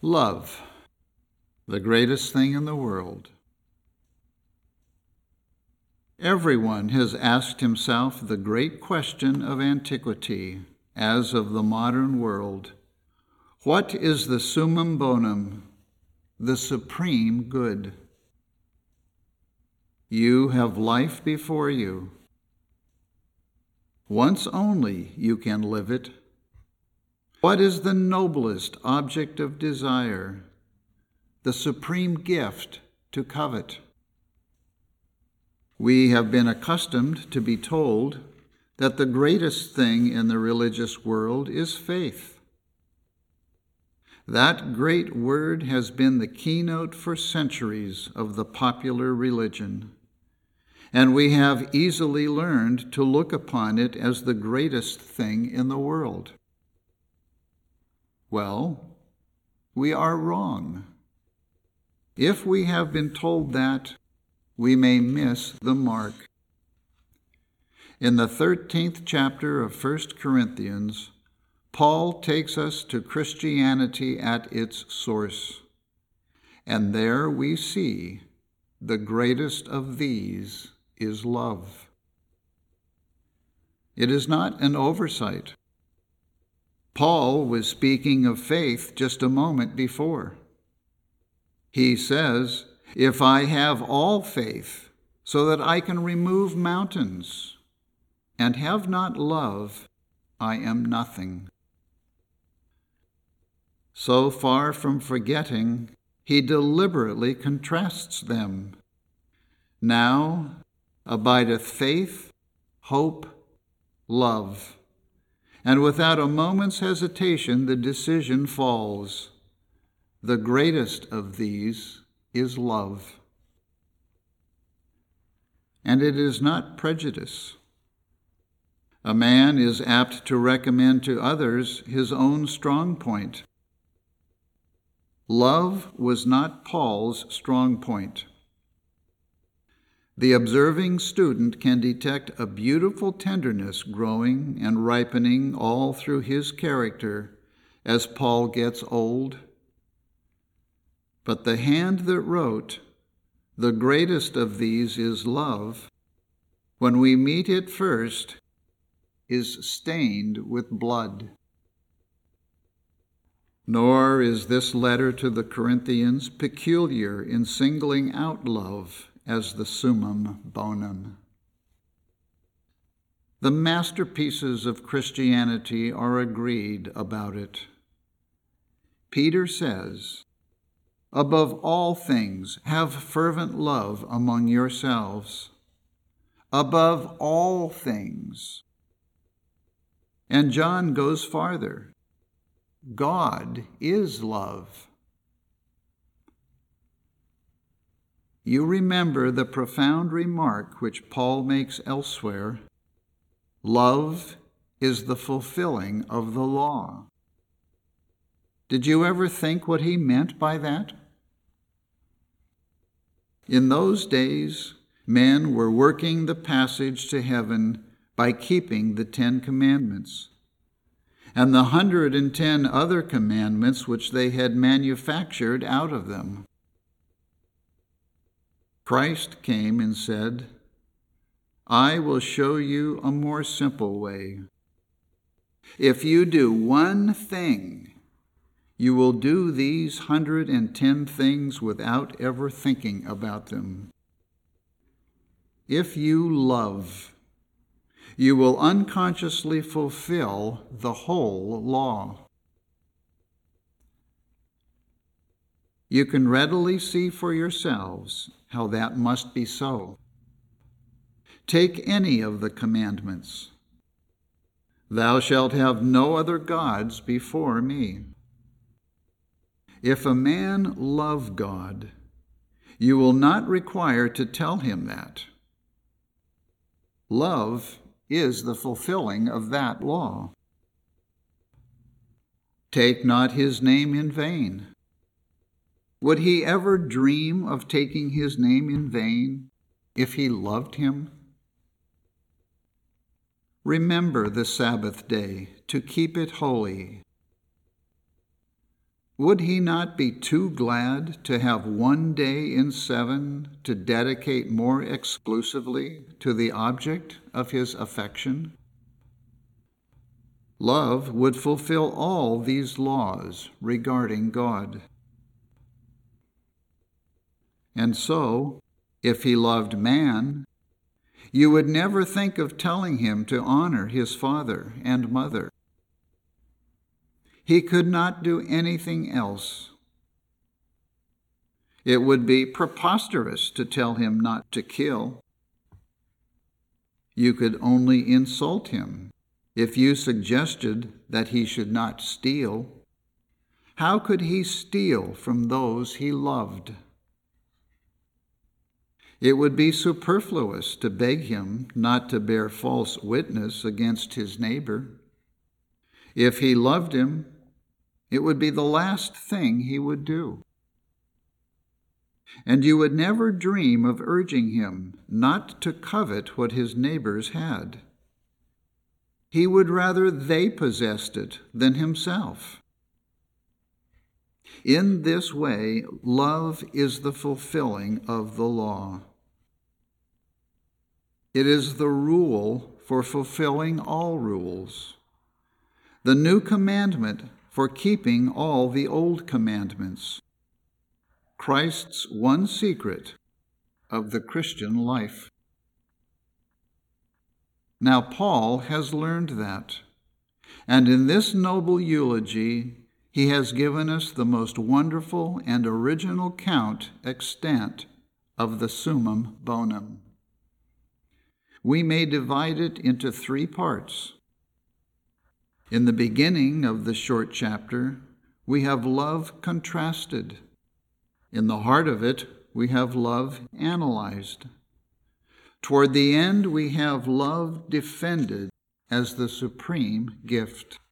Love, the greatest thing in the world. Everyone has asked himself the great question of antiquity, as of the modern world. What is the summum bonum, the supreme good? You have life before you. Once only you can live it. What is the noblest object of desire, the supreme gift to covet? We have been accustomed to be told that the greatest thing in the religious world is faith. That great word has been the keynote for centuries of the popular religion, and we have easily learned to look upon it as the greatest thing in the world. Well, we are wrong. If we have been told that, we may miss the mark. In the 13th chapter of 1 Corinthians, Paul takes us to Christianity at its source, and there we see the greatest of these is love. It is not an oversight. Paul was speaking of faith just a moment before. He says, "If I have all faith so that I can remove mountains and have not love, I am nothing." So far from forgetting, he deliberately contrasts them. Now abideth faith, hope, love. And without a moment's hesitation, the decision falls. The greatest of these is love. And it is not prejudice. A man is apt to recommend to others his own strong point. Love was not Paul's strong point. The observing student can detect a beautiful tenderness growing and ripening all through his character as Paul gets old. But the hand that wrote, "The greatest of these is love," when we meet it first, is stained with blood. Nor is this letter to the Corinthians peculiar in singling out love as the summum bonum. The masterpieces of Christianity are agreed about it. Peter says, "Above all things, have fervent love among yourselves." Above all things. And John goes farther. God is love. You remember the profound remark which Paul makes elsewhere: love is the fulfilling of the law. Did you ever think what he meant by that? In those days, men were working the passage to heaven by keeping the 10 Commandments and the 110 other commandments which they had manufactured out of them. Christ came and said, "I will show you a more simple way. If you do one thing, you will do these 110 things without ever thinking about them. If you love, you will unconsciously fulfill the whole law." You can readily see for yourselves how that must be so. Take any of the commandments. "Thou shalt have no other gods before me." If a man love God, you will not require to tell him that. Love is the fulfilling of that law. Take not his name in vain. Would he ever dream of taking his name in vain if he loved him? Remember the Sabbath day to keep it holy. would he not be too glad to have one day in 7 to dedicate more exclusively to the object of his affection? Love would fulfill all these laws regarding God. And so, if he loved man, you would never think of telling him to honor his father and mother. He could not do anything else. It would be preposterous to tell him not to kill. You could only insult him if you suggested that he should not steal. How could he steal from those he loved? It would be superfluous to beg him not to bear false witness against his neighbor. If he loved him, it would be the last thing he would do. And you would never dream of urging him not to covet what his neighbors had. He would rather they possessed it than himself. In this way, love is the fulfilling of the law. It is the rule for fulfilling all rules, the new commandment for keeping all the old commandments, Christ's one secret of the Christian life. Now Paul has learned that, and in this noble eulogy, he has given us the most wonderful and original count extant of the summum bonum. We may divide it into 3 parts. In the beginning of the short chapter, we have love contrasted. In the heart of it, we have love analyzed. Toward the end, we have love defended as the supreme gift.